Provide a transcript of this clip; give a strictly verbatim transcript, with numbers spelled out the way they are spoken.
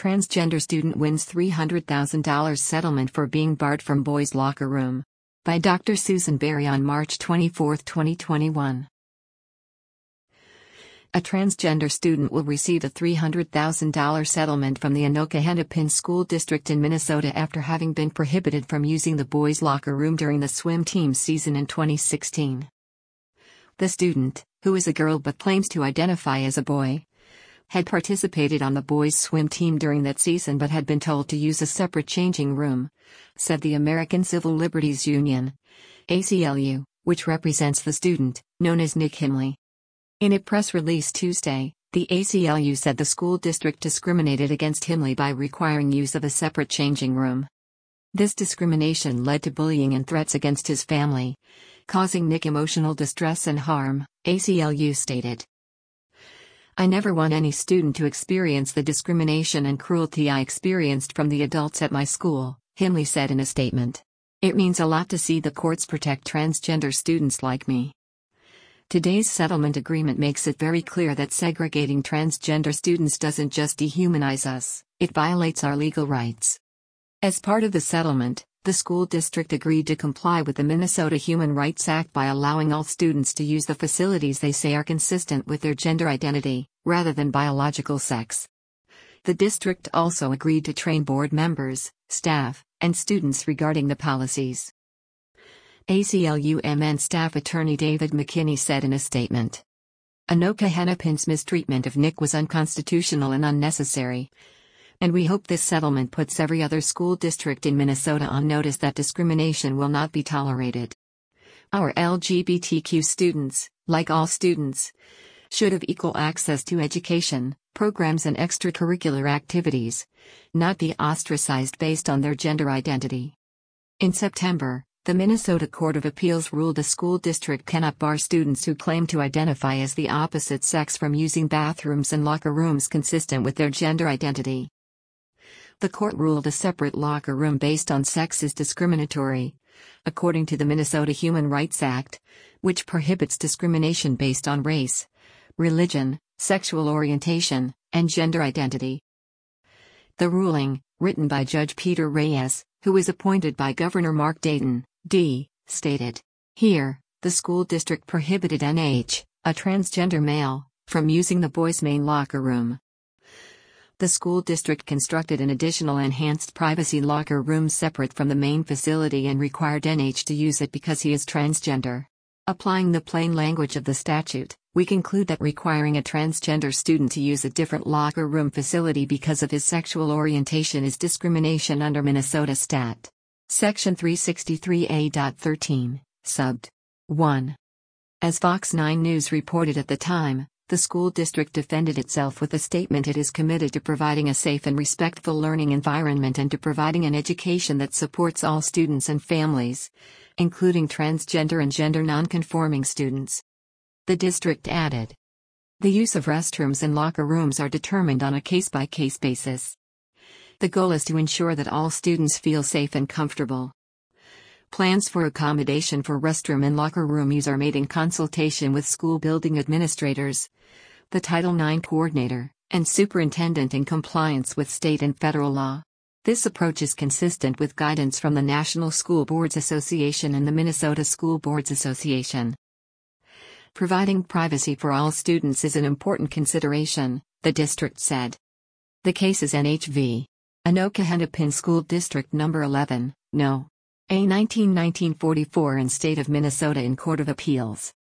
Transgender student wins three hundred thousand dollars settlement for being barred from boys' locker room. By Doctor Susan Berry on March twenty-fourth, twenty twenty-one. A transgender student will receive a three hundred thousand dollars settlement from the Anoka Hennepin School District in Minnesota after having been prohibited from using the boys' locker room during the swim team season in twenty sixteen. The student, who is a girl but claims to identify as a boy, had participated on the boys' swim team during that season but had been told to use a separate changing room, said the American Civil Liberties Union, A C L U, which represents the student, known as Nick Himley. In a press release Tuesday, the A C L U said the school district discriminated against Himley by requiring use of a separate changing room. This discrimination led to bullying and threats against his family, causing Nick emotional distress and harm, A C L U stated. I never want any student to experience the discrimination and cruelty I experienced from the adults at my school, Himley said in a statement. It means a lot to see the courts protect transgender students like me. Today's settlement agreement makes it very clear that segregating transgender students doesn't just dehumanize us, it violates our legal rights. As part of the settlement, the school district agreed to comply with the Minnesota Human Rights Act by allowing all students to use the facilities they say are consistent with their gender identity, rather than biological sex. The district also agreed to train board members, staff, and students regarding the policies. A C L U M N staff attorney David McKinney said in a statement. Anoka Hennepin's mistreatment of Nick was unconstitutional and unnecessary. And we hope this settlement puts every other school district in Minnesota on notice that discrimination will not be tolerated. Our L G B T Q students, like all students, should have equal access to education, programs and extracurricular activities, not be ostracized based on their gender identity. In September, the Minnesota Court of Appeals ruled a school district cannot bar students who claim to identify as the opposite sex from using bathrooms and locker rooms consistent with their gender identity. The court ruled a separate locker room based on sex is discriminatory, according to the Minnesota Human Rights Act, which prohibits discrimination based on race, religion, sexual orientation, and gender identity. The ruling, written by Judge Peter Reyes, who was appointed by Governor Mark Dayton, D., stated, "Here, the school district prohibited N H, a transgender male, from using the boys' main locker room. The school district constructed an additional enhanced privacy locker room separate from the main facility and required N H to use it because he is transgender. Applying the plain language of the statute, we conclude that requiring a transgender student to use a different locker room facility because of his sexual orientation is discrimination under Minnesota Stat. Section three sixty-three A thirteen, subbed. one. As Fox nine News reported at the time, the school district defended itself with a statement it is committed to providing a safe and respectful learning environment and to providing an education that supports all students and families, including transgender and gender nonconforming students. The district added, the use of restrooms and locker rooms are determined on a case-by-case basis. The goal is to ensure that all students feel safe and comfortable. Plans for accommodation for restroom and locker room use are made in consultation with school building administrators, the Title nine coordinator, and superintendent in compliance with state and federal law. This approach is consistent with guidance from the National School Boards Association and the Minnesota School Boards Association. Providing privacy for all students is an important consideration, the district said. The case is N H V. Anoka Hennepin School District Number eleven, No. A nineteen nineteen forty-four and State of Minnesota in Court of Appeals.